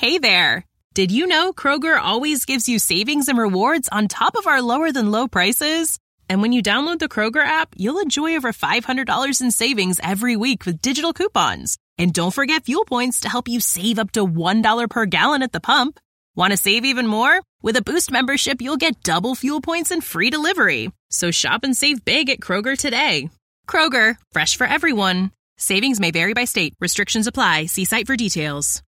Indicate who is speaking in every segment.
Speaker 1: Hey there! Did you know Kroger always gives you savings and rewards on top of our lower-than-low prices? And when you download the Kroger app, you'll enjoy over $500 in savings every week with digital coupons. And don't forget fuel points to help you save up to $1 per gallon at the pump. Want to save even more? With a Boost membership, you'll get double fuel points and free delivery. So shop and save big at Kroger today. Kroger, fresh for everyone. Savings may vary by state. Restrictions apply. See site for details.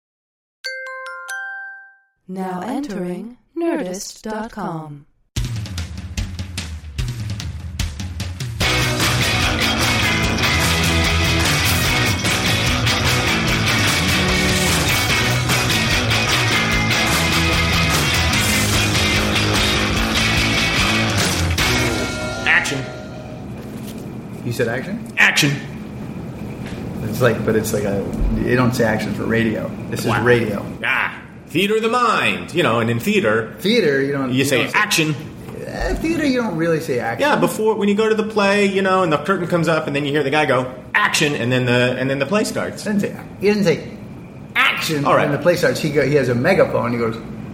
Speaker 2: Now entering Nerdist.com.
Speaker 3: Action.
Speaker 4: You said action?
Speaker 3: Action.
Speaker 4: It's like you don't say action for radio. This is radio.
Speaker 3: Theater of the mind. And in theater, you say action.
Speaker 4: Theater, you don't really say action.
Speaker 3: Yeah, when you go to the play, and the curtain comes up, and then you hear the guy go action, and then the play starts.
Speaker 4: He didn't say action.
Speaker 3: All right.
Speaker 4: When the play starts, he has a megaphone. He goes,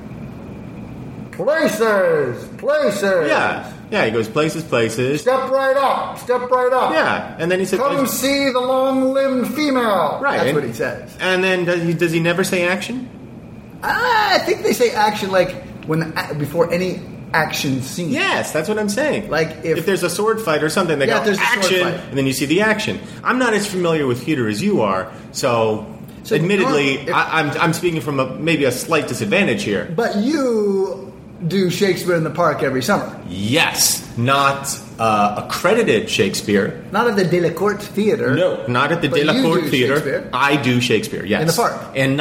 Speaker 4: places.
Speaker 3: Yeah. He goes places.
Speaker 4: Step right up.
Speaker 3: Yeah, and then he says,
Speaker 4: come see the long-limbed female.
Speaker 3: Right,
Speaker 4: that's what he says.
Speaker 3: And then does he never say action?
Speaker 4: I think they say action before any action scene.
Speaker 3: Yes, that's what I'm saying.
Speaker 4: Like
Speaker 3: if there's a sword fight or something, they go action, and then you see the action. I'm not as familiar with theater as you are, so admittedly, I'm speaking from maybe a slight disadvantage here.
Speaker 4: But you do Shakespeare in the Park every summer.
Speaker 3: Yes, not accredited Shakespeare.
Speaker 4: Not at the De La Court Theater.
Speaker 3: No, not at the De La Court Theater.
Speaker 4: Shakespeare.
Speaker 3: I do Shakespeare, yes.
Speaker 4: In the park.
Speaker 3: And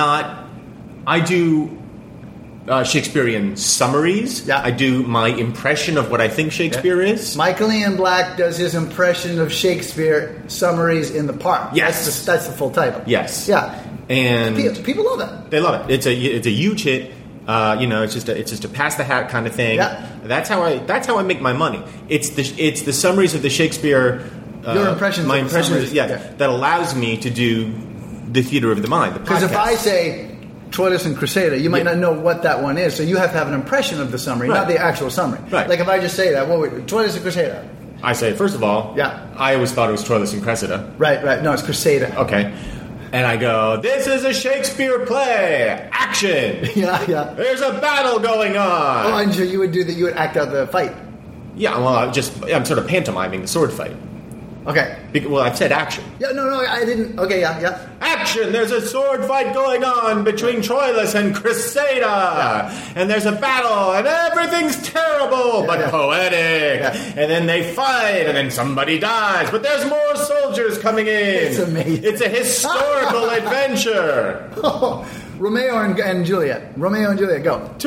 Speaker 3: I do Shakespearean summaries.
Speaker 4: Yeah.
Speaker 3: I do my impression of what I think Shakespeare is.
Speaker 4: Michael Ian Black does his impression of Shakespeare summaries in the park.
Speaker 3: Yes.
Speaker 4: That's the full title.
Speaker 3: Yes.
Speaker 4: Yeah.
Speaker 3: And
Speaker 4: people love it.
Speaker 3: They love it. It's a huge hit. It's just a pass the hat kind of thing.
Speaker 4: Yeah.
Speaker 3: That's how I make my money. It's the summaries of the Shakespeare.
Speaker 4: Your impressions.
Speaker 3: My impressions. That allows me to do the theater of the mind.
Speaker 4: Because if I say Troilus and Cressida, you might not know what that one is, so you have to have an impression of the summary, not the actual summary.
Speaker 3: Right.
Speaker 4: Like if I just say that, Troilus and Cressida.
Speaker 3: I say, first of all, I always thought it was Troilus and Cressida.
Speaker 4: Right. No, it's Cressida.
Speaker 3: Okay. And I go, this is a Shakespeare play. Action.
Speaker 4: Yeah.
Speaker 3: There's a battle going on.
Speaker 4: Oh, and so you would do that. You would act out the fight.
Speaker 3: Yeah. Well, I'm sort of pantomiming the sword fight.
Speaker 4: Okay.
Speaker 3: Well, I've said action.
Speaker 4: Yeah. No, I didn't. Okay. Yeah.
Speaker 3: Action. There's a sword fight going on between Troilus and Cressida.
Speaker 4: Yeah.
Speaker 3: And there's a battle, and everything's terrible, but poetic.
Speaker 4: Yeah.
Speaker 3: And then they fight, and then somebody dies, but there's more soldiers coming in.
Speaker 4: It's amazing.
Speaker 3: It's a historical adventure.
Speaker 4: Romeo and Juliet. Romeo and Juliet, go.
Speaker 3: Two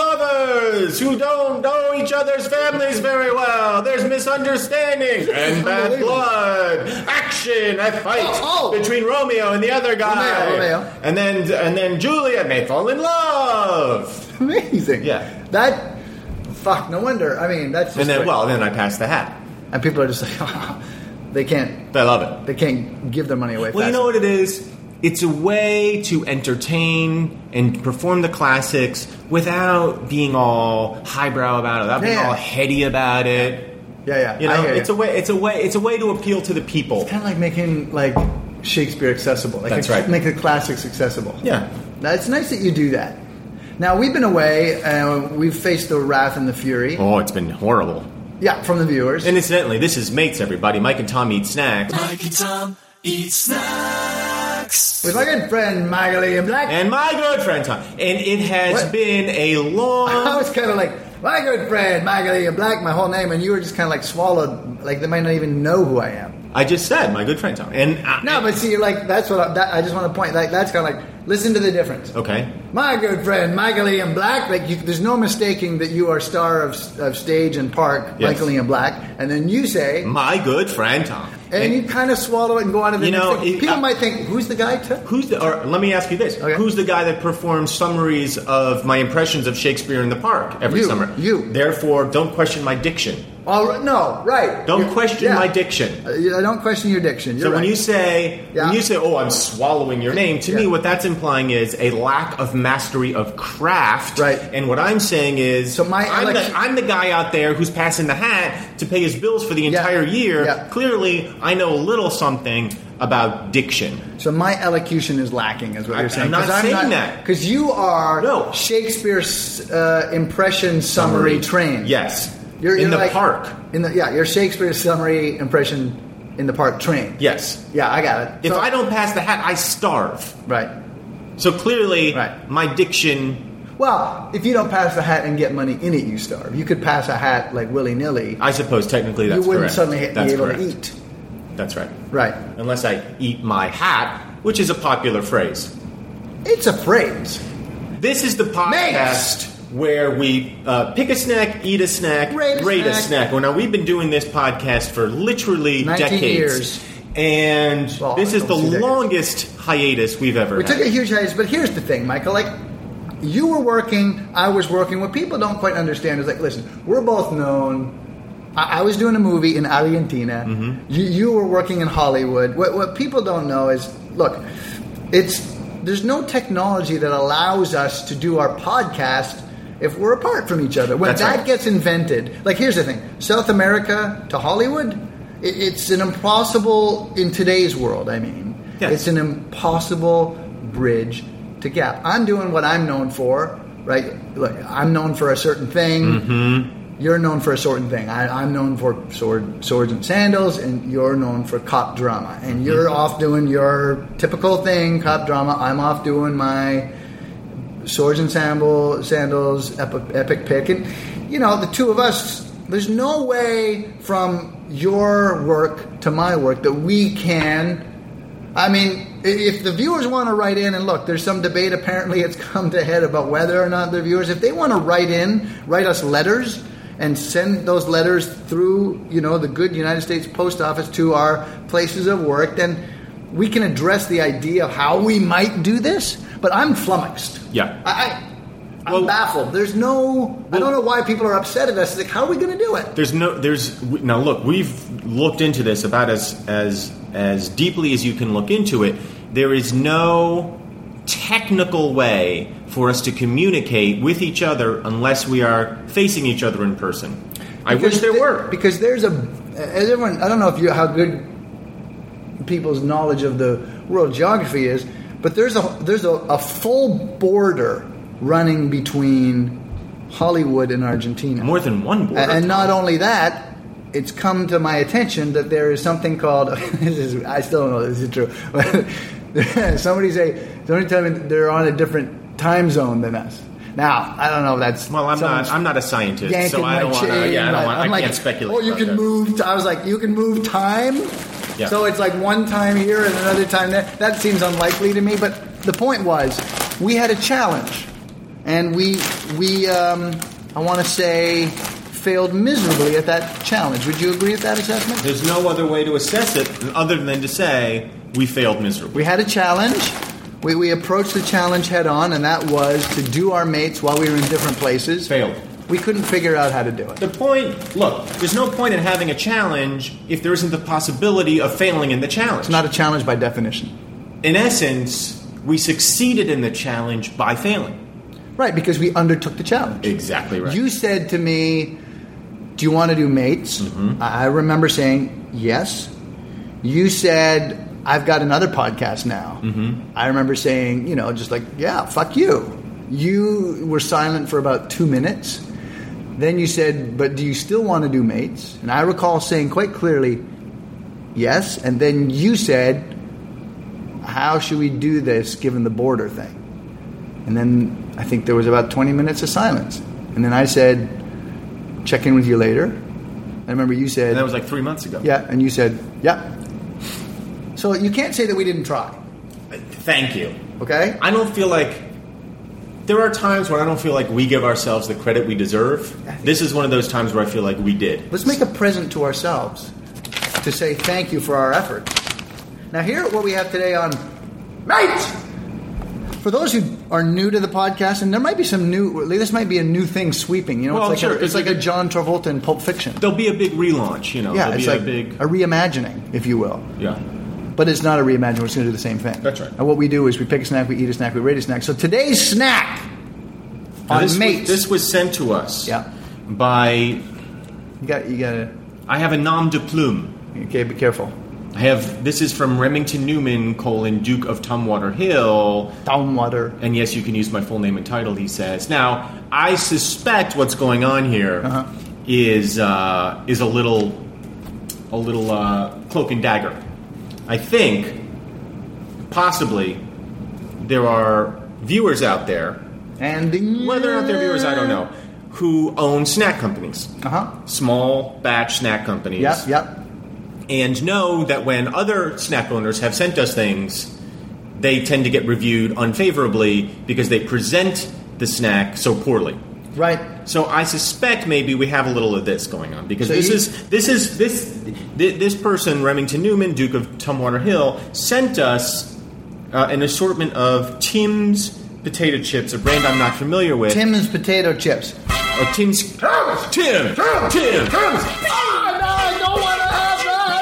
Speaker 3: lovers who don't know each other's families very well. There's misunderstanding and bad blood. Action, a fight between Romeo and the other guy.
Speaker 4: Romeo.
Speaker 3: And then Juliet may fall in love.
Speaker 4: Amazing.
Speaker 3: Yeah.
Speaker 4: No wonder. I mean, that's just
Speaker 3: then I pass the hat.
Speaker 4: And people are just like, they can't.
Speaker 3: They love it.
Speaker 4: They can't give their money away.
Speaker 3: Well, you know what it is? It's a way to entertain and perform the classics without being all highbrow about it, without being all heady about it.
Speaker 4: Yeah.
Speaker 3: It's a way to appeal to the people.
Speaker 4: It's kind of like making Shakespeare accessible.
Speaker 3: That's right.
Speaker 4: Make the classics accessible.
Speaker 3: Yeah.
Speaker 4: Now, it's nice that you do that. Now, we've been away. We've faced the wrath and the fury.
Speaker 3: Oh, it's been horrible.
Speaker 4: Yeah, from the viewers.
Speaker 3: And incidentally, this is Mates, everybody. Mike and Tom eat snacks.
Speaker 5: Mike and Tom eat snacks.
Speaker 4: With my good friend, Michael Ian Black.
Speaker 3: And my good friend, Tom. And it has been a long...
Speaker 4: I was kind of like, my good friend, Michael Ian Black, my whole name, and you were just kind of swallowed, like they might not even know who I am.
Speaker 3: I just said, my good friend, Tom.
Speaker 4: But see, that's what I just want to point. That's kind of like, listen to the difference.
Speaker 3: Okay.
Speaker 4: My good friend, Michael Ian Black. There's no mistaking that you are star of stage and park, yes. Michael Ian Black. And then you say,
Speaker 3: my good friend, Tom.
Speaker 4: And you kind of swallow it and go on to the next thing. People might think, who's the guy?
Speaker 3: Or let me ask you this. Okay. Who's the guy that performs summaries of my impressions of Shakespeare in the Park every summer?
Speaker 4: You.
Speaker 3: Therefore, don't question my diction.
Speaker 4: Oh, no, right.
Speaker 3: Don't question my diction.
Speaker 4: I don't question your diction. You're
Speaker 3: so
Speaker 4: right.
Speaker 3: when you say, oh, I'm swallowing your name, to me what that's implying is a lack of mastery of craft.
Speaker 4: Right.
Speaker 3: And what I'm saying is,
Speaker 4: so
Speaker 3: I'm the guy out there who's passing the hat to pay his bills for the entire year.
Speaker 4: Yeah.
Speaker 3: Clearly, I know a little something about diction.
Speaker 4: So my elocution is lacking, is what you're saying.
Speaker 3: I'm not saying that.
Speaker 4: Because you are Shakespeare's impression summary trained.
Speaker 3: Yes.
Speaker 4: You're
Speaker 3: in the
Speaker 4: like,
Speaker 3: park.
Speaker 4: You're Shakespeare's summary impression in the park trained.
Speaker 3: Yes.
Speaker 4: Yeah, I got it.
Speaker 3: If I don't pass the hat, I starve.
Speaker 4: Right.
Speaker 3: So clearly, my diction...
Speaker 4: Well, if you don't pass the hat and get money in it, you starve. You could pass a hat like willy-nilly.
Speaker 3: I suppose technically that's correct.
Speaker 4: You wouldn't suddenly be able to eat.
Speaker 3: That's right.
Speaker 4: Right.
Speaker 3: Unless I eat my hat, which is a popular phrase.
Speaker 4: It's a phrase.
Speaker 3: This is the podcast where we pick a snack, eat a snack, rate a snack. Well, now we've been doing this podcast for literally
Speaker 4: 19
Speaker 3: decades.
Speaker 4: years.
Speaker 3: And this is the longest hiatus we've ever had.
Speaker 4: We took a huge hiatus, but here's the thing, Michael. Like, you were working, I was working. What people don't quite understand is, like, listen, we're both known. I was doing a movie in Argentina. Mm-hmm. You were working in Hollywood. What people don't know is, look, there's no technology that allows us to do our podcast if we're apart from each other. When gets invented, like, here's the thing: South America to Hollywood, it's an impossible in today's world. I mean, it's an impossible bridge to gap. I'm doing what I'm known for, right? Look, I'm known for a certain thing. Mm-hmm. You're known for a certain thing. I'm known for swords and sandals, and you're known for cop drama. And you're off doing your typical thing, cop drama. I'm off doing my swords and sandals, epic pick. And, the two of us, there's no way from your work to my work that we can... I mean, if the viewers want to write in, and look, there's some debate, apparently it's come to head about whether or not they're viewers. If they want to write us letters and send those letters through, the good United States Post Office to our places of work, then we can address the idea of how we might do this. But I'm flummoxed.
Speaker 3: Yeah.
Speaker 4: I'm baffled. I don't know why people are upset at us. It's like, how are we going to do it?
Speaker 3: Now look, we've looked into this about as deeply as you can look into it. There is no technical way for us to communicate with each other unless we are facing each other in person. I wish there were.
Speaker 4: Because there's everyone, I don't know how good people's knowledge of the world geography is, but there's a full border running between Hollywood and Argentina.
Speaker 3: More than one border.
Speaker 4: And not only that, it's come to my attention that there is something called, I still don't know if this is true, somebody tell me they're on a different time zone than us. Now, I don't know if that's...
Speaker 3: Well, I'm not a scientist, so I don't want to... I can't speculate.
Speaker 4: Oh, you can move... I was like, you can move time? Yeah. So it's like one time here and another time there. That seems unlikely to me, but the point was, we had a challenge. And we I want to say, failed miserably at that challenge. Would you agree with that assessment?
Speaker 3: There's no other way to assess it other than to say we failed miserably.
Speaker 4: We had a challenge. We approached the challenge head on, and that was to do our mates while we were in different places.
Speaker 3: Failed.
Speaker 4: We couldn't figure out how to do it.
Speaker 3: There's no point in having a challenge if there isn't the possibility of failing in the challenge.
Speaker 4: It's not a challenge by definition.
Speaker 3: In essence, we succeeded in the challenge by failing.
Speaker 4: Right, because we undertook the challenge.
Speaker 3: Exactly right.
Speaker 4: You said to me, do you want to do mates? Mm-hmm. I remember saying yes. You said, I've got another podcast now. Mm-hmm. I remember saying, just like, yeah, fuck you. You were silent for about 2 minutes. Then you said, but do you still want to do mates? And I recall saying quite clearly, yes. And then you said, how should we do this given the border thing? And then I think there was about 20 minutes of silence. And then I said, check in with you later. I remember you said...
Speaker 3: And that was like 3 months ago.
Speaker 4: Yeah, and you said, yeah. So you can't say that we didn't try.
Speaker 3: Thank you.
Speaker 4: Okay?
Speaker 3: I don't feel like... There are times when I don't feel like we give ourselves the credit we deserve. This is one of those times where I feel like we did.
Speaker 4: Let's make a present to ourselves to say thank you for our effort. Now here, what we have today on Mate! For those who are new to the podcast, and there might be some new, this might be a new thing sweeping. You know,
Speaker 3: Well,
Speaker 4: it's like
Speaker 3: sure,
Speaker 4: it's like a John Travolta in Pulp Fiction.
Speaker 3: There'll be a big relaunch, you know.
Speaker 4: Yeah,
Speaker 3: There'll
Speaker 4: it's
Speaker 3: be
Speaker 4: like
Speaker 3: a big...
Speaker 4: a reimagining, if you will.
Speaker 3: Yeah.
Speaker 4: But it's not a reimagining. We're just going to do the same thing.
Speaker 3: That's right.
Speaker 4: And what we do is we pick a snack, we eat a snack, we rate a snack. So today's snack
Speaker 3: Now,
Speaker 4: on Mates.
Speaker 3: This was sent to us
Speaker 4: Yeah.
Speaker 3: by...
Speaker 4: You got it.
Speaker 3: I have a nom de plume.
Speaker 4: Okay, be careful.
Speaker 3: This is from Remington Newman, Duke of Tumwater Hill.
Speaker 4: Downwater.
Speaker 3: And yes, you can use my full name and title, he says. Now, I suspect what's going on here is a little cloak and dagger. I think, possibly, there are viewers out there,
Speaker 4: And
Speaker 3: whether or not they're viewers, I don't know, who own snack companies. Small batch snack companies.
Speaker 4: Yep.
Speaker 3: And know that when other snack owners have sent us things, they tend to get reviewed unfavorably because they present the snack so poorly.
Speaker 4: Right.
Speaker 3: So I suspect maybe we have a little of this going on because
Speaker 4: So
Speaker 3: this person, Remington Newman, Duke of Tumwater Hill, sent us an assortment of Tim's potato chips, a brand I'm not familiar with.
Speaker 4: Tim's potato chips.
Speaker 3: Or Tim's. Tim.
Speaker 4: I don't want to have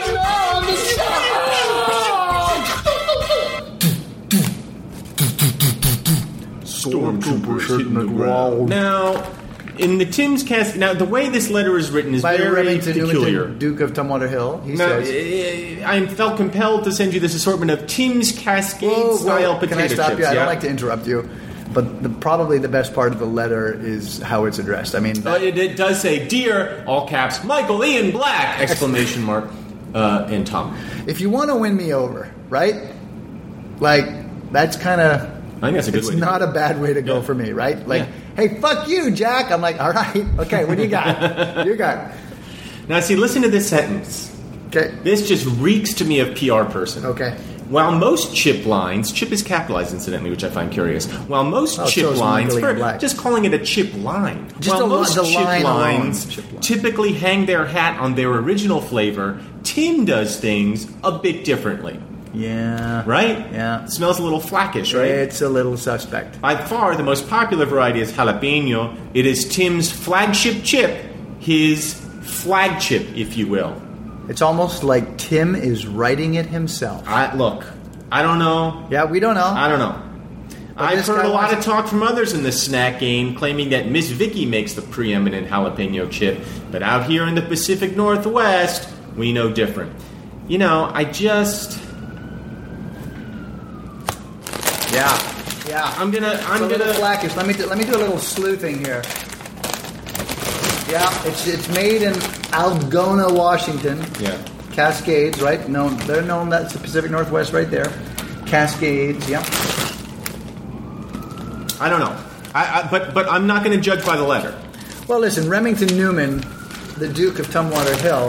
Speaker 3: Stormtroopers hitting the ground. Now, in the Tim's cast, now the way this letter is written is
Speaker 4: By
Speaker 3: very
Speaker 4: Remington
Speaker 3: peculiar.
Speaker 4: Newman, Duke of Tumwater Hill. He
Speaker 3: Now,
Speaker 4: says.
Speaker 3: I felt compelled to send you this assortment of Tim's Cascade-style potato
Speaker 4: Can I stop
Speaker 3: chips.
Speaker 4: you? I
Speaker 3: Yeah?
Speaker 4: don't like to interrupt you, but probably the best part of the letter is how it's addressed. I mean,
Speaker 3: It does say, "Dear," all caps, "Michael Ian Black!" exclamation mark, and Tom.
Speaker 4: if you want to win me over, right? Like, that's kind of...
Speaker 3: I think that's a good
Speaker 4: It's
Speaker 3: way to
Speaker 4: not
Speaker 3: do
Speaker 4: a bad way to go
Speaker 3: Yeah.
Speaker 4: for me, right? Like,
Speaker 3: Yeah.
Speaker 4: hey, fuck you, Jack. I'm like, all right, okay, what do you got? You got.
Speaker 3: Now, see, listen to this sentence.
Speaker 4: Okay.
Speaker 3: This just reeks to me of PR person.
Speaker 4: Okay.
Speaker 3: While most chip lines, chip is capitalized incidentally, which I find curious. While most
Speaker 4: Oh,
Speaker 3: chip
Speaker 4: so is
Speaker 3: lines,
Speaker 4: Michael Ian Black.
Speaker 3: just calling it a chip line.
Speaker 4: Just
Speaker 3: while
Speaker 4: the
Speaker 3: most chip
Speaker 4: line alone,
Speaker 3: lines
Speaker 4: chip line.
Speaker 3: typically hang their hat on their original flavor, Tim does things a bit differently.
Speaker 4: Yeah.
Speaker 3: Right?
Speaker 4: Yeah.
Speaker 3: It smells a little flackish, right?
Speaker 4: It's a little suspect.
Speaker 3: By far, the most popular variety is jalapeno. It is Tim's flagship chip, his flagship, if you will.
Speaker 4: It's almost like Tim is writing it himself.
Speaker 3: Look, I don't know.
Speaker 4: Yeah, we don't know.
Speaker 3: I don't know. I've
Speaker 4: this
Speaker 3: heard
Speaker 4: guy
Speaker 3: a lot
Speaker 4: wants-
Speaker 3: of talk from others in the snack game claiming that Miss Vicky makes the preeminent jalapeno chip, but out here in the Pacific Northwest, we know different. You know,
Speaker 4: Yeah.
Speaker 3: I'm
Speaker 4: It's a little
Speaker 3: gonna.
Speaker 4: flackish. Let me do a little sleuthing here. Yeah, it's made in Algona, Washington.
Speaker 3: Yeah.
Speaker 4: Cascades, right? They're known. That's the Pacific Northwest, right there. Cascades, yeah.
Speaker 3: I don't know. But I'm not going to judge by the letter.
Speaker 4: Well, listen, Remington Newman, the Duke of Tumwater Hill,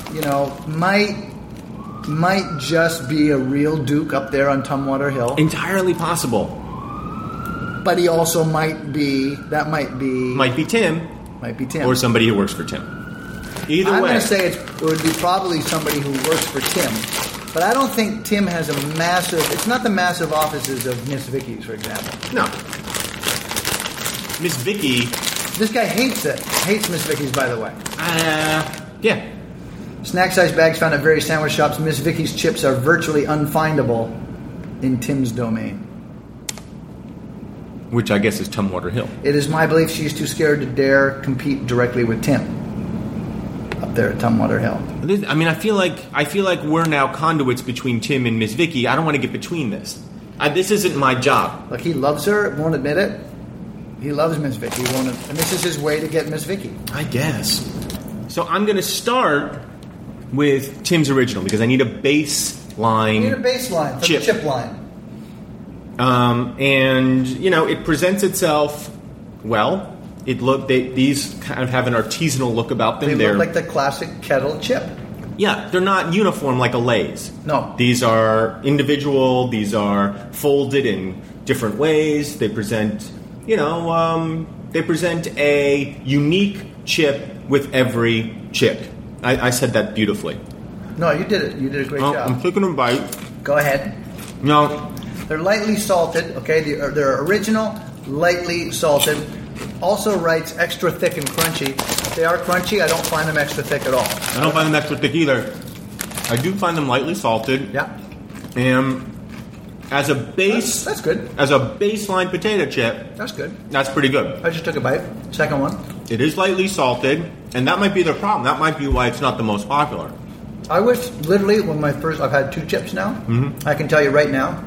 Speaker 4: might just be a real Duke up there on Tumwater Hill.
Speaker 3: Entirely possible.
Speaker 4: But he also might be Tim.
Speaker 3: Might be Tim. Or somebody who works for Tim. Either
Speaker 4: I'm
Speaker 3: way.
Speaker 4: going to say it would be probably somebody who works for Tim. But I don't think Tim has a massive... It's not the massive offices of Miss Vicky's, for example.
Speaker 3: No. Miss Vicky.
Speaker 4: This guy hates it. Hates Miss Vicky's, by the way.
Speaker 3: Yeah.
Speaker 4: Snack-sized bags found at various sandwich shops. Miss Vicky's chips are virtually unfindable in Tim's domain.
Speaker 3: Which I guess is Tumwater Hill.
Speaker 4: It is my belief she's too scared to dare compete directly with Tim up there at Tumwater Hill.
Speaker 3: I mean, I feel like we're now conduits between Tim and Miss Vicky. I don't want to get between this. This isn't my job.
Speaker 4: Look, he loves her, won't admit it. He loves Miss Vicky, and this is his way to get Miss Vicky.
Speaker 3: I guess. So I'm going to start with Tim's original because I need a baseline.
Speaker 4: You need a baseline for
Speaker 3: chip.
Speaker 4: the chip line.
Speaker 3: And it presents itself well. These kind of have an artisanal look about them.
Speaker 4: They look like the classic kettle chip.
Speaker 3: Yeah, they're not uniform like a Lay's.
Speaker 4: No.
Speaker 3: These are individual. These are folded in different ways. They present, a unique chip with every chip. I said that beautifully.
Speaker 4: No, you did it. You did a great job.
Speaker 3: I'm taking a bite.
Speaker 4: Go ahead.
Speaker 3: Now,
Speaker 4: They're lightly salted, okay? They're original, lightly salted. Also writes extra thick and crunchy. If they are crunchy, I don't find them extra thick at all.
Speaker 3: I don't find them extra thick either. I do find them lightly salted.
Speaker 4: Yeah.
Speaker 3: And as a base...
Speaker 4: That's good.
Speaker 3: As a baseline potato chip...
Speaker 4: That's good.
Speaker 3: That's pretty good.
Speaker 4: I just took a bite. Second one.
Speaker 3: It is lightly salted, and that might be the problem. That might be why it's not the most popular.
Speaker 4: I wish, literally, I've had 2 chips now. Mm-hmm. I can tell you right now.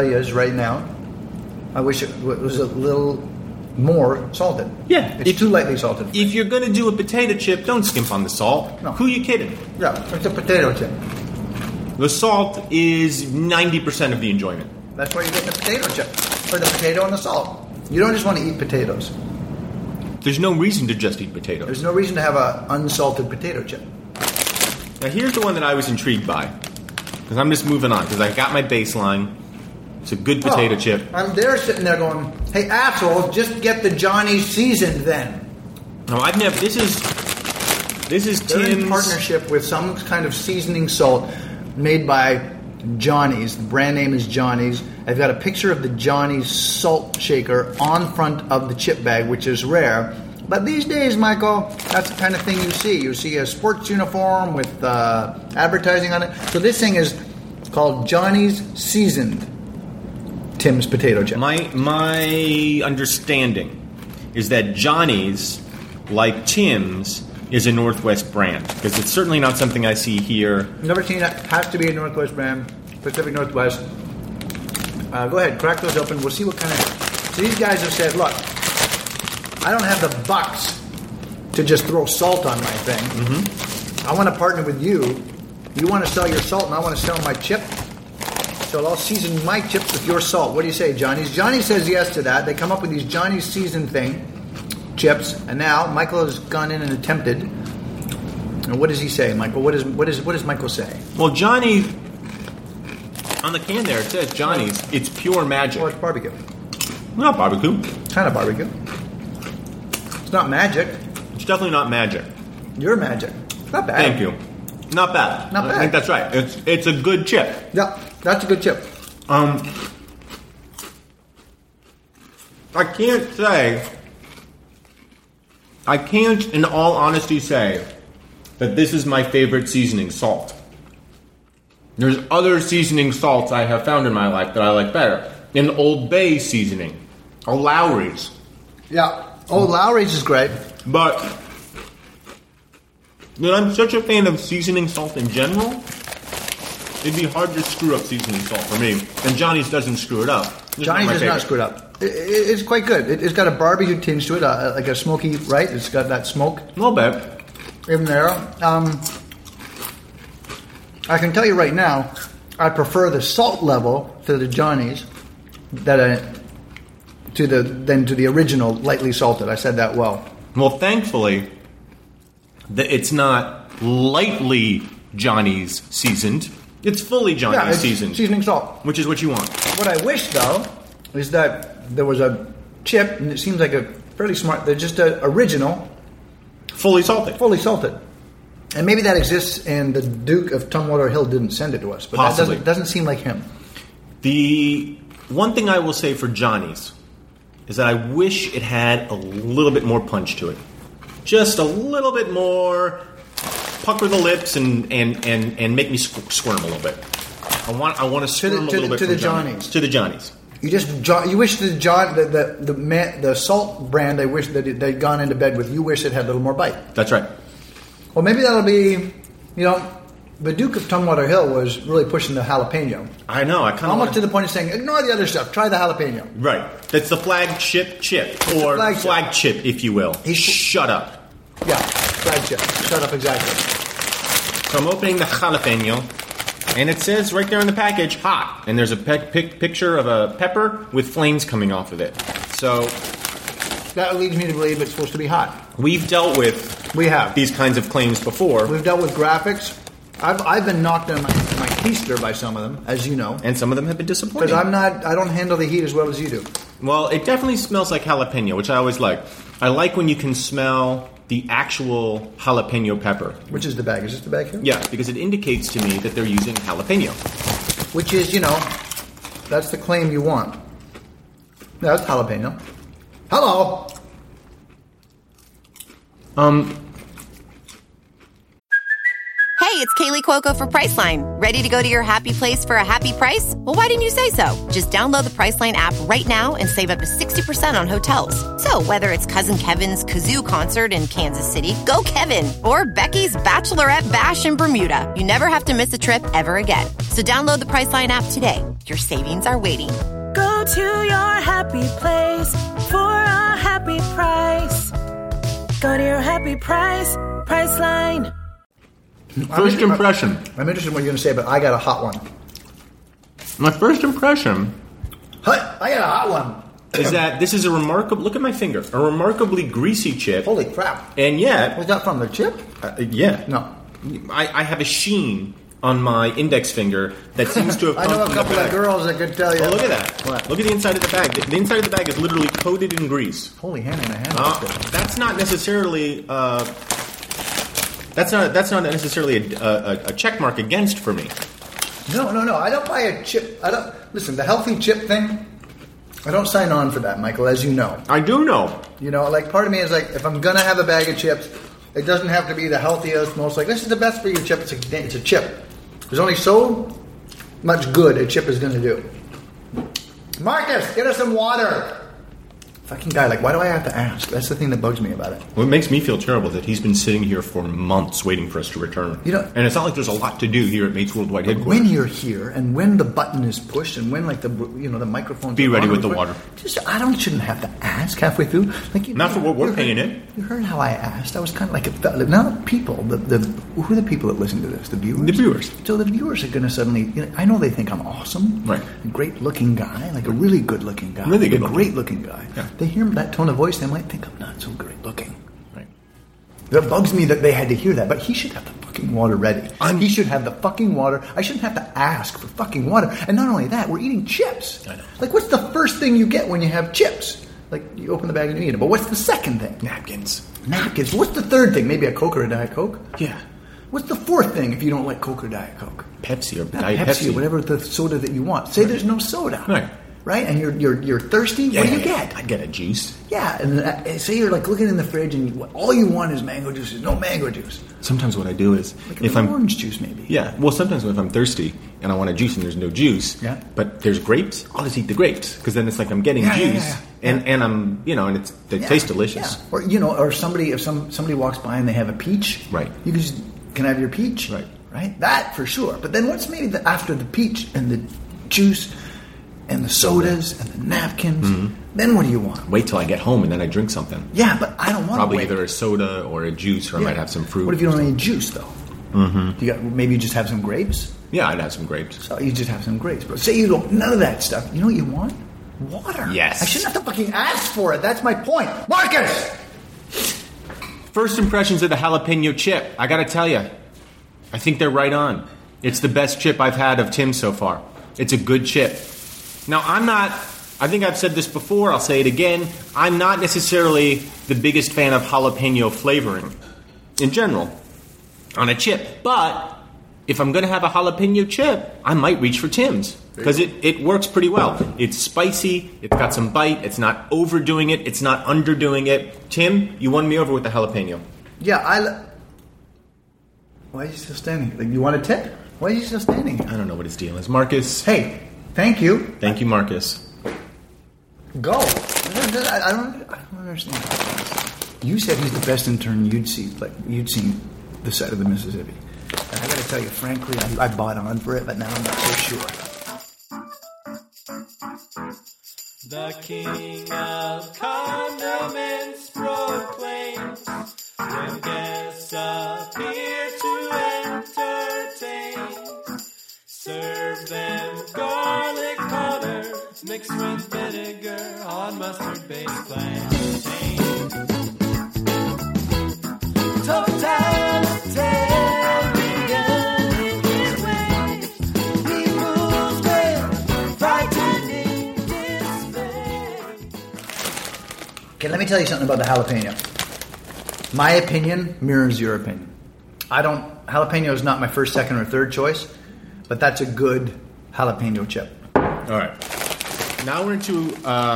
Speaker 4: I wish it was a little more salted.
Speaker 3: Yeah.
Speaker 4: It's too lightly salted.
Speaker 3: If you're going to do a potato chip, don't skimp on the salt.
Speaker 4: No.
Speaker 3: Who are you kidding?
Speaker 4: Yeah, it's a potato chip.
Speaker 3: The salt is 90% of the enjoyment.
Speaker 4: That's why you get the potato chip. Or the potato and the salt. You don't just want to eat potatoes.
Speaker 3: There's no reason to just eat potatoes.
Speaker 4: There's no reason to have an unsalted potato chip.
Speaker 3: Now here's the one that I was intrigued by. Because I'm just moving on. Because I got my baseline. It's a good potato chip.
Speaker 4: I'm there sitting there going, hey, asshole, just get the Johnny's seasoned then.
Speaker 3: No, I've never... This is
Speaker 4: They're
Speaker 3: Tim's...
Speaker 4: in partnership with some kind of seasoning salt made by Johnny's. The brand name is Johnny's. I've got a picture of the Johnny's salt shaker on front of the chip bag, which is rare. But these days, Michael, that's the kind of thing you see. You see a sports uniform with advertising on it. So this thing is called Johnny's Seasoned Tim's Potato Chip.
Speaker 3: My understanding is that Johnny's, like Tim's, is a Northwest brand. Because it's certainly not something I see here.
Speaker 4: Never seen it. Has to be a Northwest brand. Pacific Northwest. Go ahead, crack those open. We'll see what kind of... So these guys have said, look, I don't have the bucks to just throw salt on my thing. Mm-hmm. I want to partner with you. You want to sell your salt and I want to sell my chip. So I'll season my chips with your salt. What do you say, Johnny's? Johnny says yes to that. They come up with these Johnny's seasoned chips. And now Michael has gone in and attempted. And what does he say, Michael? What does Michael say?
Speaker 3: Well, Johnny... On the can there, it says Johnny's. It's pure magic.
Speaker 4: Well, it's barbecue.
Speaker 3: Not barbecue.
Speaker 4: Kind of barbecue. It's not magic.
Speaker 3: It's definitely not magic.
Speaker 4: You're magic. It's not bad.
Speaker 3: Thank you. Not bad.
Speaker 4: Not bad.
Speaker 3: I think that's right. It's a good chip.
Speaker 4: Yeah, that's a good chip.
Speaker 3: I can't in all honesty say that this is my favorite seasoning salt. There's other seasoning salts I have found in my life that I like better. An Old Bay seasoning. Or Lowry's.
Speaker 4: Yeah. Oh, Lowry's is great.
Speaker 3: But I'm such a fan of seasoning salt in general, it'd be hard to screw up seasoning salt for me. And Johnny's doesn't screw it up.
Speaker 4: Johnny's does not screw it up. It's quite good. It's got a barbecue tinge to it, like a smoky, right? It's got that smoke.
Speaker 3: A little bit.
Speaker 4: In there. I can tell you right now, I prefer the salt level to the Johnny's than to the original lightly salted. I said that well.
Speaker 3: Well, thankfully, it's not lightly Johnny's seasoned. It's fully Johnny's seasoned.
Speaker 4: Seasoning salt.
Speaker 3: Which is what you want.
Speaker 4: What I wish, though, is that there was a chip, and it seems like a fairly smart, they're just an original.
Speaker 3: Fully salted.
Speaker 4: Fully salted. And maybe that exists, and the Duke of Tumwater Hill didn't send it to us. But
Speaker 3: possibly.
Speaker 4: That doesn't seem like him.
Speaker 3: The one thing I will say for Johnny's is that I wish it had a little bit more punch to it. Just a little bit more pucker the lips and make me squirm a little bit. I want to squirm a little bit
Speaker 4: to the Johnny's.
Speaker 3: To the Johnny's.
Speaker 4: You wish the salt brand they wish that they'd gone into bed with. You wish it had a little more bite.
Speaker 3: That's right.
Speaker 4: Well, maybe that'll be, the Duke of Tumwater Hill was really pushing the jalapeno.
Speaker 3: I know. I kind of
Speaker 4: almost to the point of saying, ignore the other stuff. Try the jalapeno.
Speaker 3: Right. That's the flagship chip, or flag chip, if you will. Shut up.
Speaker 4: Yeah, flag chip. Shut up, exactly.
Speaker 3: So I'm opening the jalapeno, and it says right there on the package, hot. And there's a picture of a pepper with flames coming off of it. So
Speaker 4: that leads me to believe it's supposed to be hot.
Speaker 3: We've dealt with these kinds of claims before.
Speaker 4: We've dealt with graphics. I've been knocked on my keister by some of them, as you know.
Speaker 3: And some of them have been disappointing.
Speaker 4: Because I don't handle the heat as well as you do.
Speaker 3: Well, it definitely smells like jalapeno, which I always like. I like when you can smell the actual jalapeno pepper.
Speaker 4: Which is the bag? Is this the bag here?
Speaker 3: Yeah, because it indicates to me that they're using jalapeno.
Speaker 4: Which is, That's the claim you want. Yeah, that's jalapeno. Hello.
Speaker 6: Hey, it's Kaylee Cuoco for Priceline. Ready to go to your happy place for a happy price? Well, why didn't you say so? Just download the Priceline app right now and save up to 60% on hotels. So whether it's Cousin Kevin's Kazoo Concert in Kansas City, go Kevin, or Becky's Bachelorette Bash in Bermuda, you never have to miss a trip ever again. So download the Priceline app today. Your savings are waiting.
Speaker 7: Go to your happy place for a happy price. Go to your happy price, Priceline.
Speaker 3: First impression.
Speaker 4: I'm interested in what you're going to say, but I got a hot one.
Speaker 3: My first impression
Speaker 4: I got a hot one.
Speaker 3: is that this is a remarkable... Look at my finger. A remarkably greasy chip.
Speaker 4: Holy crap.
Speaker 3: And yet...
Speaker 4: Was that from the chip?
Speaker 3: Yeah.
Speaker 4: No.
Speaker 3: I have a sheen on my index finger that seems to have
Speaker 4: I
Speaker 3: come
Speaker 4: know a
Speaker 3: from
Speaker 4: couple
Speaker 3: the
Speaker 4: of
Speaker 3: bag.
Speaker 4: girls that could tell you.
Speaker 3: Oh, look at that.
Speaker 4: What?
Speaker 3: Look at the inside of the bag. The inside of the bag is literally coated in grease.
Speaker 4: Holy hand in a hand.
Speaker 3: That's not necessarily... That's not necessarily a check mark against for me.
Speaker 4: No. I don't buy a chip. Listen, the healthy chip thing, I don't sign on for that, Michael, as you know.
Speaker 3: I do know.
Speaker 4: You know, like part of me is like, if I'm going to have a bag of chips, it doesn't have to be the healthiest, most like, this is the best for you chip. It's a chip. There's only so much good a chip is going to do. Marcus, get us some water. Fucking guy, like, why do I have to ask? That's the thing that bugs me about it.
Speaker 3: Well, it makes me feel terrible that he's been sitting here for months waiting for us to return.
Speaker 4: You know,
Speaker 3: and it's not like there's a lot to do here at Mates Worldwide headquarters.
Speaker 4: When you're here, and when the button is pushed, and when like the microphone.
Speaker 3: Be ready with the water.
Speaker 4: Shouldn't have to ask halfway through. Like
Speaker 3: not for what we're paying it.
Speaker 4: You heard how I asked. I was kind of like now the people. Who are the people that listen to this? The viewers.
Speaker 3: The viewers.
Speaker 4: So the viewers are going to suddenly. I know they think I'm awesome.
Speaker 3: Right.
Speaker 4: A great looking guy, like a really good looking guy.
Speaker 3: Really good.
Speaker 4: Great looking guy.
Speaker 3: Yeah.
Speaker 4: They hear that tone of voice, they might think I'm not so great looking.
Speaker 3: Right.
Speaker 4: That bugs me that they had to hear that, but he should have the fucking water ready. He should have the fucking water. I shouldn't have to ask for fucking water. And not only that, we're eating chips.
Speaker 3: I know.
Speaker 4: Like, what's the first thing you get when you have chips? Like, you open the bag and you eat it. But what's the second thing?
Speaker 3: Napkins.
Speaker 4: Napkins. What's the third thing? Maybe a Coke or a Diet Coke?
Speaker 3: Yeah.
Speaker 4: What's the fourth thing if you don't like Coke or Diet Coke?
Speaker 3: Pepsi or
Speaker 4: Not
Speaker 3: Diet
Speaker 4: Pepsi
Speaker 3: Pepsi.
Speaker 4: or whatever the soda that you want. Say there's no soda.
Speaker 3: Right.
Speaker 4: Right? And you're thirsty? What do you get?
Speaker 3: I get a juice.
Speaker 4: Yeah, and say you're like looking in the fridge and all you want is mango juice. There's no mango juice.
Speaker 3: Sometimes what I do is
Speaker 4: Like
Speaker 3: if I'm
Speaker 4: orange juice, maybe.
Speaker 3: yeah, well sometimes if I'm thirsty and I want a juice and there's no juice,
Speaker 4: Yeah.
Speaker 3: but there's grapes, I'll just eat the grapes because then it's like I'm getting
Speaker 4: Yeah, yeah,
Speaker 3: juice
Speaker 4: yeah.
Speaker 3: and I'm and they taste delicious.
Speaker 4: Yeah. Or somebody if somebody walks by and they have a peach,
Speaker 3: Right.
Speaker 4: You can just can I have your peach,
Speaker 3: Right.
Speaker 4: That for sure. But then what's maybe after the peach and the juice and the sodas and the napkins? Then what do you want?
Speaker 3: Wait till I get home and then I drink something.
Speaker 4: Yeah, but I don't want
Speaker 3: Probably
Speaker 4: to wait.
Speaker 3: either a soda or a juice, or I might have some fruit.
Speaker 4: What if you don't have any juice though? Mm-hmm. Maybe you just have some grapes.
Speaker 3: Yeah, I'd have some grapes.
Speaker 4: So you just have some grapes. But say you don't, none of that stuff. You know what you want? Water.
Speaker 3: Yes.
Speaker 4: I shouldn't have to fucking ask for it. That's my point. Marcus!
Speaker 3: First impressions of the jalapeno chip. I gotta tell you, I think they're right on. It's the best chip I've had of Tim's so far. It's a good chip. Now, I think I've said this before, I'll say it again, I'm not necessarily the biggest fan of jalapeno flavoring in general on a chip, but if I'm going to have a jalapeno chip, I might reach for Tim's because it works pretty well. It's spicy, it's got some bite, it's not overdoing it, it's not underdoing it. Tim, you won me over with the jalapeno.
Speaker 4: Yeah, why is he still standing here? Like, you want a tip? Why is he still standing here?
Speaker 3: I don't know what his deal is. Marcus.
Speaker 4: Hey, thank you.
Speaker 3: Thank you, Marcus.
Speaker 4: Go. I don't understand. You said he's the best intern you'd seen the side of the Mississippi. And I got to tell you, frankly, I bought on for it, but now I'm not so sure.
Speaker 5: The king of condiments proclaims when guests appear to entertain. Serve them garlic butter mixed with vinegar on mustard-based plantain. Totalitarian in his way, he moves with frightening dismay.
Speaker 4: Okay, let me tell you something about the jalapeno. My opinion mirrors your opinion. Jalapeno is not my first, second, or third choice, but that's a good jalapeno chip.
Speaker 3: All right. Now we're into...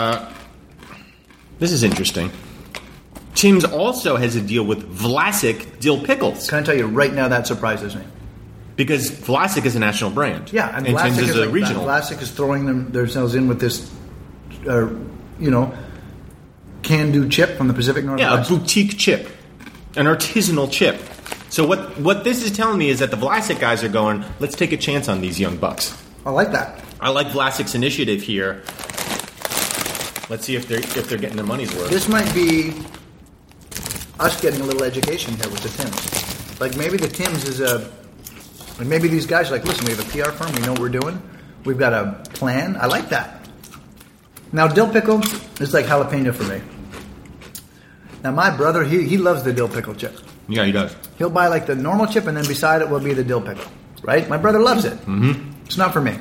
Speaker 3: this is interesting. Tim's also has a deal with Vlasic dill pickles.
Speaker 4: Can I tell you right now that surprises me?
Speaker 3: Because Vlasic is a national brand.
Speaker 4: Yeah, and
Speaker 3: Tim's
Speaker 4: Vlasic
Speaker 3: is a
Speaker 4: like,
Speaker 3: regional.
Speaker 4: Vlasic is throwing themselves in with this, can-do chip from the Pacific Northwest.
Speaker 3: Yeah, a boutique chip. An artisanal chip. So what this is telling me is that the Vlasic guys are going, let's take a chance on these young bucks.
Speaker 4: I like that.
Speaker 3: I like Vlasic's initiative here. Let's see if they're getting their money's worth.
Speaker 4: This might be us getting a little education here with the Tims. Like maybe the Tims is like maybe these guys are like, listen, we have a PR firm, we know what we're doing, we've got a plan. I like that. Now dill pickle is like jalapeno for me. Now my brother, he loves the dill pickle chip.
Speaker 3: Yeah, he does.
Speaker 4: He'll buy like the normal chip and then beside it will be the dill pickle. Right? My brother loves it.
Speaker 3: Mm-hmm.
Speaker 4: It's not for me.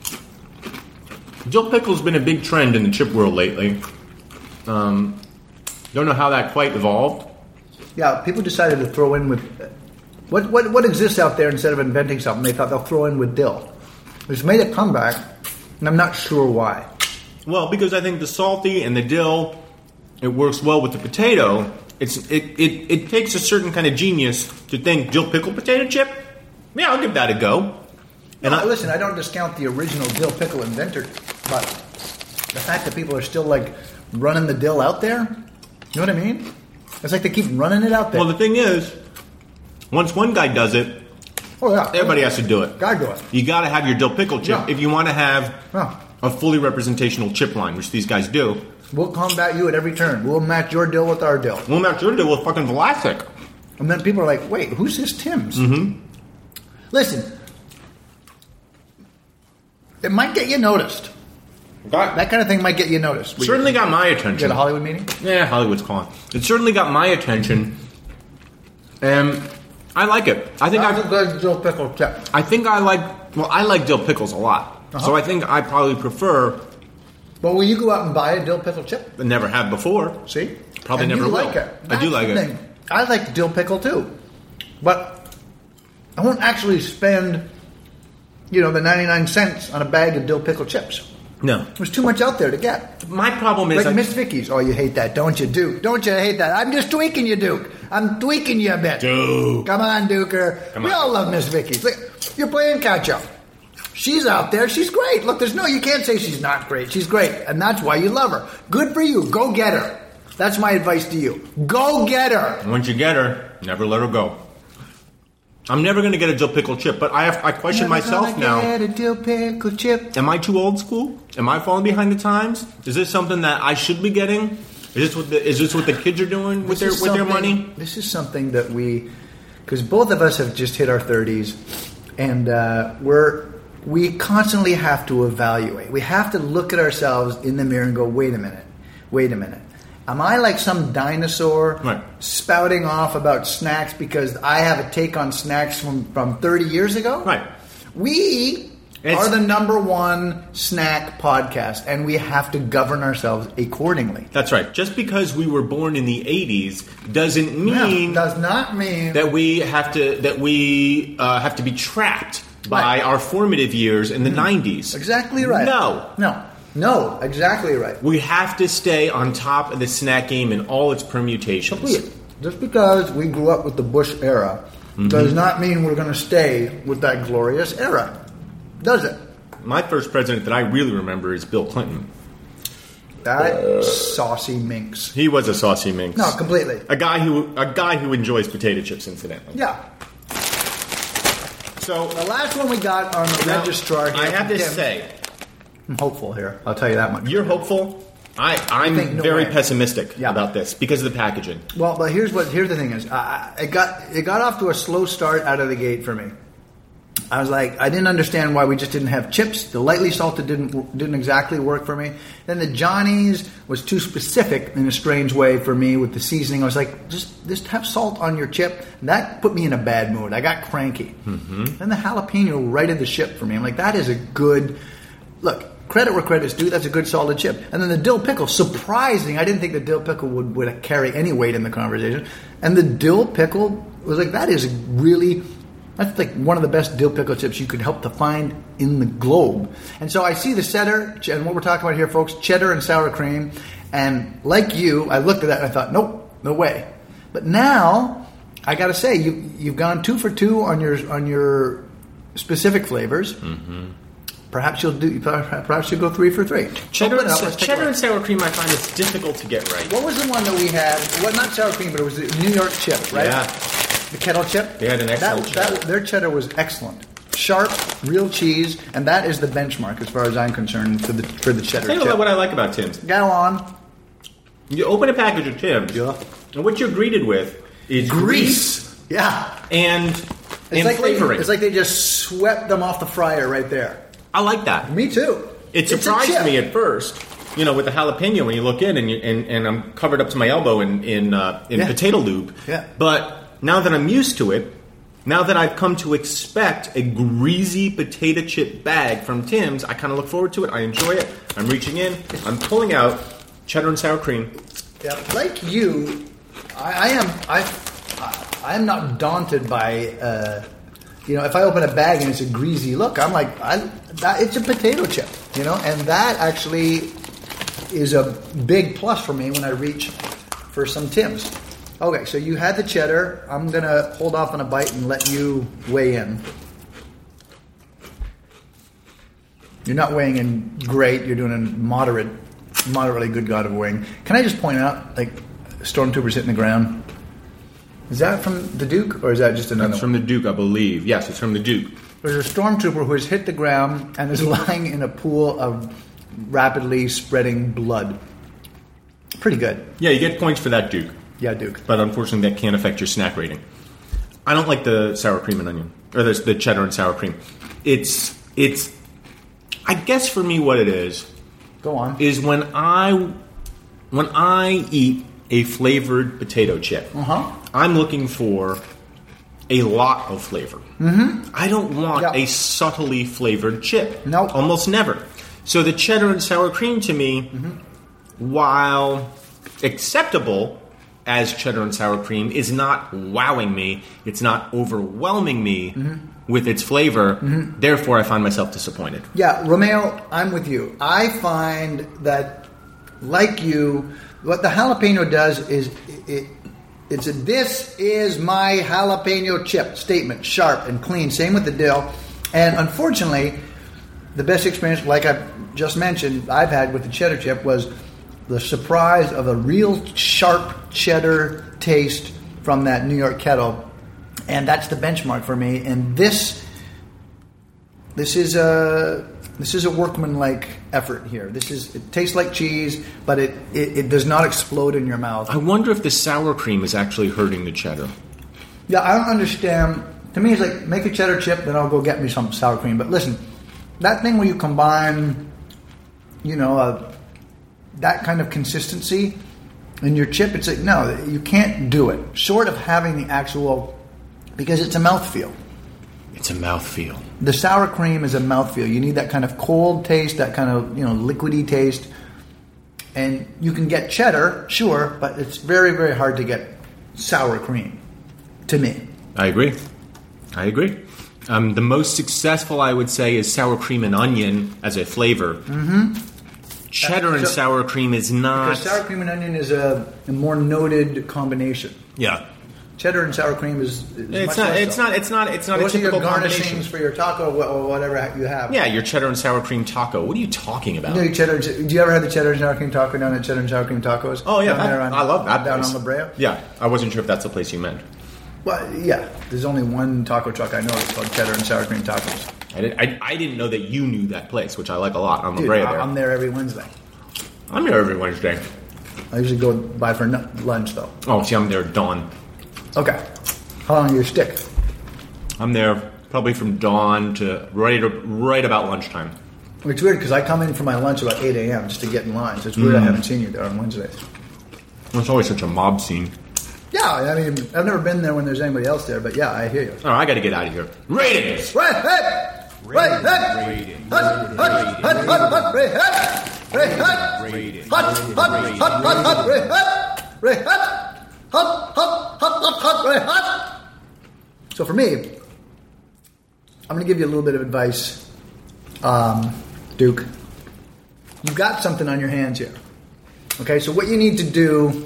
Speaker 3: Dill pickle's been a big trend in the chip world lately. Don't know how that quite evolved.
Speaker 4: Yeah, people decided to throw in with what exists out there instead of inventing something. They thought they'll throw in with dill. It's made a comeback, and I'm not sure why.
Speaker 3: Well, because I think the salty and the dill, it works well with the potato. It takes a certain kind of genius to think dill pickle potato chip. Yeah, I'll give that a go.
Speaker 4: And listen, I don't discount the original dill pickle inventor, but the fact that people are still like running the dill out there, you know what I mean? It's like they keep running it out there.
Speaker 3: Well, the thing is, once one guy does it, everybody has to do it.
Speaker 4: Gotta do it.
Speaker 3: You got to have your dill pickle chip if you want to have a fully representational chip line, which these guys do.
Speaker 4: We'll combat you at every turn. We'll match your dill with our dill.
Speaker 3: We'll match your dill with fucking Vlasic.
Speaker 4: And then people are like, wait, who's this Tim's?
Speaker 3: Mm-hmm.
Speaker 4: Listen, it might get you noticed. That kind of thing might get you noticed.
Speaker 3: Certainly got my attention.
Speaker 4: You at a Hollywood meeting?
Speaker 3: Yeah, Hollywood's calling. It certainly got my attention. And I like it. I think
Speaker 4: That's a good dill pickle chip.
Speaker 3: I like dill pickles a lot.
Speaker 4: Uh-huh.
Speaker 3: So I think I probably prefer...
Speaker 4: But will you go out and buy a dill pickle chip?
Speaker 3: I never have before.
Speaker 4: See?
Speaker 3: Probably
Speaker 4: and
Speaker 3: never
Speaker 4: you
Speaker 3: will.
Speaker 4: Like it.
Speaker 3: I do like it.
Speaker 4: I like dill pickle too. But I won't actually spend, the 99 cents on a bag of dill pickle chips.
Speaker 3: No.
Speaker 4: There's too much out there to get.
Speaker 3: My problem is...
Speaker 4: Like Miss Vicky's. Oh, you hate that, don't you, Duke? Don't you hate that? I'm just tweaking you, Duke. I'm tweaking you a bit.
Speaker 3: Duke.
Speaker 4: Come on, Duker. We all love Miss Vicky's. Look, you're playing catch-up. She's out there. She's great. Look, you can't say she's not great. She's great. And that's why you love her. Good for you. Go get her. That's my advice to you. Go get her.
Speaker 3: Once you get her, never let her go. I'm never going to get a dill pickle chip, but I question myself now.
Speaker 4: Get a dill pickle chip.
Speaker 3: Am I too old school? Am I falling behind the times? Is this something that I should be getting? Is this what the kids are doing with their money?
Speaker 4: This is something that because both of us have just hit our 30s, and we constantly have to evaluate. We have to look at ourselves in the mirror and go, wait a minute. Am I like some dinosaur spouting off about snacks because I have a take on snacks from 30 years ago?
Speaker 3: Right.
Speaker 4: We are the number one snack podcast, and we have to govern ourselves accordingly.
Speaker 3: That's right. Just because we were born in the 80s does not mean
Speaker 4: that
Speaker 3: we have to be trapped by our formative years in the 90s.
Speaker 4: Exactly right. No, exactly right.
Speaker 3: We have to stay on top of the snack game in all its permutations.
Speaker 4: Just because we grew up with the Bush era does not mean we're going to stay with that glorious era, does it?
Speaker 3: My first president that I really remember is Bill Clinton.
Speaker 4: That saucy minx.
Speaker 3: He was a saucy minx.
Speaker 4: No, completely.
Speaker 3: A guy who enjoys potato chips, incidentally.
Speaker 4: Yeah.
Speaker 3: So
Speaker 4: the last one we got on the registrar here.
Speaker 3: I have to say,
Speaker 4: I'm hopeful here. I'll tell you that much.
Speaker 3: You're hopeful? I'm very pessimistic about this because of the packaging.
Speaker 4: Well, but here's the thing is, it got off to a slow start out of the gate for me. I was like, I didn't understand why we just didn't have chips. The lightly salted didn't exactly work for me. Then the Johnny's was too specific in a strange way for me with the seasoning. I was like, just have salt on your chip. And that put me in a bad mood. I got cranky. Mm-hmm. Then the jalapeno righted the ship for me. I'm like, that is a good look. Credit where credit's due. That's a good solid chip. And then the dill pickle, surprising. I didn't think the dill pickle would carry any weight in the conversation. And the dill pickle was like, that is really That's like one of the best dill pickle chips you could help to find in the globe. And so I see the cheddar, and what we're talking about here, folks, cheddar and sour cream. And like you, I looked at that and I thought, nope, no way. But now, I got to say, you've gone 2 for 2 on your specific flavors. Mm-hmm. Perhaps you'll go 3 for 3.
Speaker 3: Cheddar and sour cream, I find it's difficult to get right.
Speaker 4: What was the one that we had? Well, not sour cream, but it was the New York chip, right?
Speaker 3: Yeah.
Speaker 4: The kettle chip.
Speaker 3: They had an excellent cheddar.
Speaker 4: Their cheddar was excellent. Sharp, real cheese, and that is the benchmark as far as I'm concerned for the cheddar
Speaker 3: Tell you
Speaker 4: chip.
Speaker 3: what I like about Tim's.
Speaker 4: Go on.
Speaker 3: You open a package of Tim's, and what you're greeted with is grease.
Speaker 4: Yeah.
Speaker 3: And flavoring.
Speaker 4: It's like they just swept them off the fryer right there.
Speaker 3: I like that.
Speaker 4: Me too.
Speaker 3: It surprised me at first, with the jalapeno when you look in and I'm covered up to my elbow in potato lube.
Speaker 4: Yeah.
Speaker 3: But now that I'm used to it, now that I've come to expect a greasy potato chip bag from Tim's, I kind of look forward to it. I enjoy it. I'm reaching in. I'm pulling out cheddar and sour cream.
Speaker 4: Yeah. Like you, I am not daunted by. If I open a bag and it's a greasy look, I'm like, it's a potato chip, and that actually is a big plus for me when I reach for some Tim's. Okay, so you had the cheddar. I'm going to hold off on a bite and let you weigh in. You're not weighing in great. You're doing a moderately good God of weighing. Can I just point out, stormtroopers hitting the ground? Is that from the Duke, or is that just another
Speaker 3: It's from the Duke, I believe. Yes, it's from the Duke.
Speaker 4: There's a stormtrooper who has hit the ground and is lying in a pool of rapidly spreading blood. Pretty good.
Speaker 3: Yeah, you get points for that, Duke.
Speaker 4: Yeah, Duke.
Speaker 3: But unfortunately, that can't affect your snack rating. I don't like the sour cream and onion, or the cheddar and sour cream. It's. I guess for me, what it is.
Speaker 4: Go on.
Speaker 3: Is when I eat a flavored potato chip. I'm looking for a lot of flavor. Mm-hmm. I don't want a subtly flavored chip.
Speaker 4: No.
Speaker 3: Almost never. So the cheddar and sour cream to me, while acceptable as cheddar and sour cream, is not wowing me. It's not overwhelming me with its flavor. Mm-hmm. Therefore, I find myself disappointed.
Speaker 4: Yeah, Romeo, I'm with you. I find that, like you, what the jalapeno does is this is my jalapeno chip statement, sharp and clean. Same with the dill. And unfortunately, the best experience, like I've just mentioned, I've had with the cheddar chip was the surprise of a real sharp cheddar taste from that New York kettle. And that's the benchmark for me. And this is a workmanlike effort here. It tastes like cheese, but it does not explode in your mouth.
Speaker 3: I wonder if the sour cream is actually hurting the cheddar.
Speaker 4: Yeah, I don't understand. To me, it's like, make a cheddar chip, then I'll go get me some sour cream. But listen, that thing where you combine, that kind of consistency in your chip, it's like, no, you can't do it. Short of having the actual, because it's a mouthfeel.
Speaker 3: It's a mouthfeel.
Speaker 4: The sour cream is a mouthfeel. You need that kind of cold taste, that kind of, liquidy taste. And you can get cheddar, sure, but it's very, very hard to get sour cream, to me.
Speaker 3: I agree. The most successful, I would say, is sour cream and onion as a flavor. Mm-hmm. Cheddar and sour cream is not.
Speaker 4: Because sour cream and onion is a more noted combination.
Speaker 3: Yeah.
Speaker 4: Cheddar and sour cream is
Speaker 3: it's not a typical
Speaker 4: garnishings for your taco or whatever you have.
Speaker 3: Yeah, your cheddar and sour cream taco. What are you talking about?
Speaker 4: Do you ever have the cheddar and sour cream taco down at Cheddar and Sour Cream Tacos?
Speaker 3: Oh yeah, I love that
Speaker 4: down
Speaker 3: place.
Speaker 4: On La Brea.
Speaker 3: Yeah, I wasn't sure if that's the place you meant.
Speaker 4: Well, yeah. There's only one taco truck I know that's called Cheddar and Sour Cream Tacos.
Speaker 3: I didn't know that you knew that place, which I like a lot on La Brea. There.
Speaker 4: I'm there every Wednesday.
Speaker 3: I'm there every Wednesday.
Speaker 4: I usually go by for lunch though.
Speaker 3: Oh, see, I'm there at dawn.
Speaker 4: Okay. How long do you stick?
Speaker 3: I'm there probably from dawn to right about lunchtime.
Speaker 4: It's weird because I come in for my lunch about 8 a.m. just to get in line. So it's weird I haven't seen you there on Wednesdays.
Speaker 3: It's always such a mob scene.
Speaker 4: Yeah, I mean, I've never been there when there's anybody else there, but yeah, I hear you.
Speaker 3: Oh, I got to get out of here. Ratings!
Speaker 4: So for me, I'm going to give you a little bit of advice, Duke. You've got something on your hands here. Okay, so what you need to do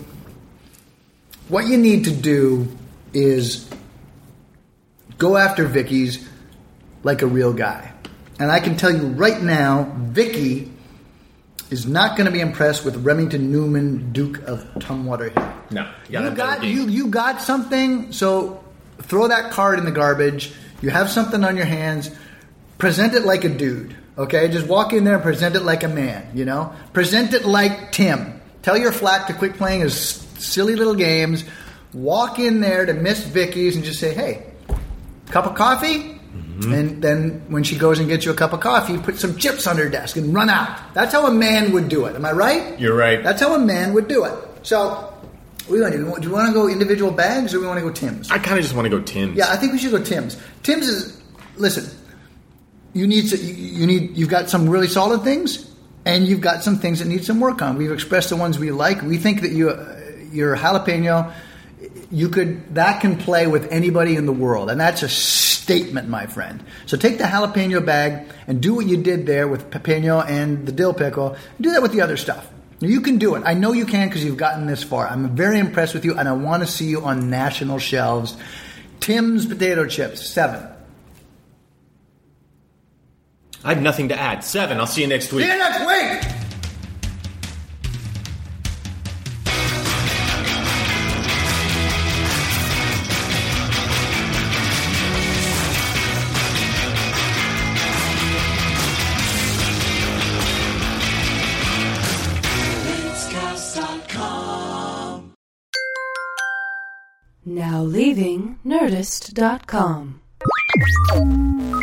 Speaker 4: is go after Vicky's like a real guy. And I can tell you right now, Vicky is not going to be impressed with Remington Newman, Duke of Tumwater Hill.
Speaker 3: No.
Speaker 4: You got something, so throw that card in the garbage. You have something on your hands. Present it like a dude, okay? Just walk in there and present it like a man, you know? Present it like Tim. Tell your flack to quit playing his silly little games. Walk in there to Miss Vicky's and just say, hey, cup of coffee? Mm-hmm. And then when she goes and gets you a cup of coffee, put some chips on her desk and run out. That's how a man would do it. Am I right?
Speaker 3: You're right.
Speaker 4: That's how a man would do it. So, what do you want to do? Do you want to go individual bags or do we want to go Tim's?
Speaker 3: I kind of just want to go Tim's.
Speaker 4: Yeah, I think we should go Tim's. Tim's is, listen, you've got some really solid things and you've got some things that need some work on. We've expressed the ones we like. We think that your jalapeno, that can play with anybody in the world, and that's a statement, my friend. So take the jalapeno bag and do what you did there with pepino and the dill pickle. Do that with the other stuff. You can do it. I know you can because you've gotten this far. I'm very impressed with you, and I want to see you on national shelves. Tim's potato chips, 7.
Speaker 3: I have nothing to add. 7. I'll see you next week.
Speaker 4: See you next week!
Speaker 2: Now leaving Nerdist.com.